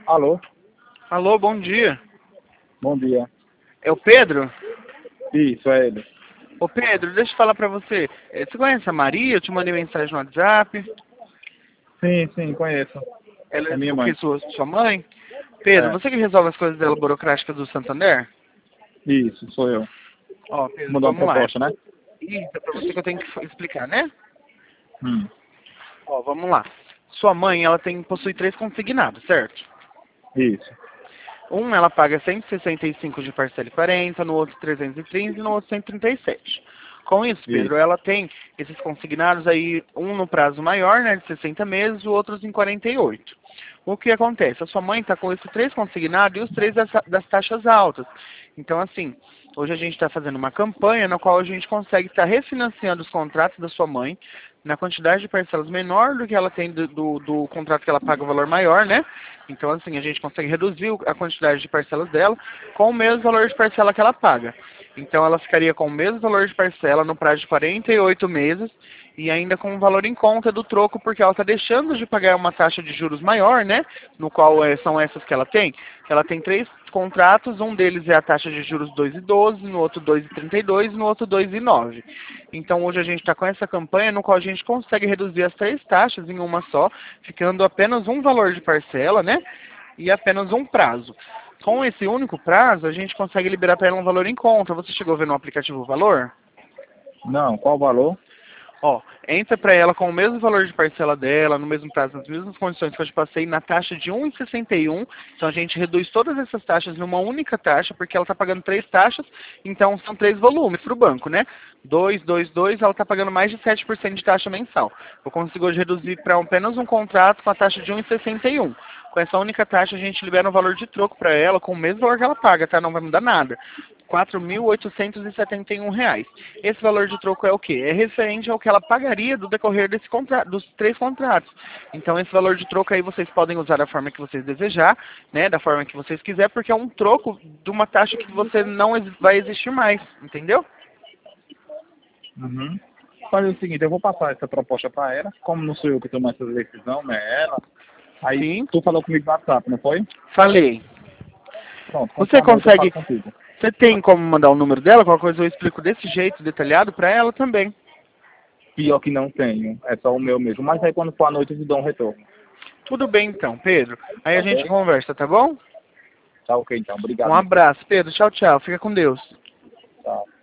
Alô, Alô, bom dia. bom dia. É o Pedro? Isso, é ele. Ô Pedro, deixa eu falar pra você. Você conhece a Maria? Eu te mandei mensagem no WhatsApp. Sim, sim, conheço. Ela É é minha o que, mãe. sua mãe? Pedro, É, você que resolve as coisas dela burocráticas do Santander? isso, sou eu. Ó, Pedro, Mudar uma vamos lá. proposta, né? Isso, é pra você que eu tenho que explicar, né? Hum, Ó, vamos lá. Sua mãe, possui três consignados, certo? isso, Um, ela paga 165 de parcela e 40, no outro 330 e no outro 137. Com isso, Pedro, isso. ela tem esses consignados aí, um no prazo maior, né, de 60 meses, e outros em 48. O que acontece? A sua mãe está com esses três consignados e os três das taxas altas. Então, assim, hoje a gente está fazendo uma campanha na qual a gente consegue estar refinanciando os contratos da sua mãe na quantidade de parcelas menor do que ela tem do contrato que ela paga o valor maior, né? Então, assim, a gente consegue reduzir a quantidade de parcelas dela com o mesmo valor de parcela que ela paga. Então, ela ficaria com o mesmo valor de parcela no prazo de 48 meses e ainda com o valor em conta do troco, porque ela está deixando de pagar uma taxa de juros maior, né? No qual são essas que ela tem. Ela tem três contratos, um deles é a taxa de juros 2,12, no outro 2,32 e no outro 2,9. Então hoje a gente está com essa campanha no qual a gente consegue reduzir as três taxas em uma só, ficando apenas um valor de parcela, né? E apenas um prazo. Com esse único prazo, a gente consegue liberar para ela um valor em conta. Você chegou a ver no aplicativo o valor? Não, qual o valor? Ó, entra para ela com o mesmo valor de parcela dela, no mesmo prazo, nas mesmas condições que eu te passei, na taxa de 1,61. Então a gente reduz todas essas taxas numa única taxa, porque ela está pagando três taxas, então são três volumes para o banco, né? 2, 2, 2, ela está pagando mais de 7% de taxa mensal. Eu consigo hoje reduzir para apenas um contrato com a taxa de 1,61. Com essa única taxa a gente libera um valor de troco para ela com o mesmo valor que ela paga, tá? Não vai mudar nada. R$ 4.871. Esse valor de troco é o quê? É referente ao que ela pagaria do decorrer dos três contratos. Então, esse valor de troco aí vocês podem usar da forma que vocês desejar, né? Da forma que vocês quiser, porque é um troco de uma taxa que você não vai existir mais, entendeu? Uhum. Fazer o seguinte, eu vou passar essa proposta para ela, como não sou eu que tomo essa decisão, né? Ela. Aí Sim, tu falou comigo no WhatsApp, não foi? falei. Pronto, quando for Você à noite eu falo consegue, contigo. você tem como mandar o número dela? Qualquer coisa eu explico desse jeito, detalhado, para ela também. Pior que não tenho, é só o meu mesmo. Mas aí quando for à noite eu te dou um retorno. Tudo bem então, Pedro. Aí Tá a gente ok? conversa, tá bom? Tá ok então, Um obrigado, meu filho. abraço, Pedro. Tchau, tchau. Fica com Deus. Tchau.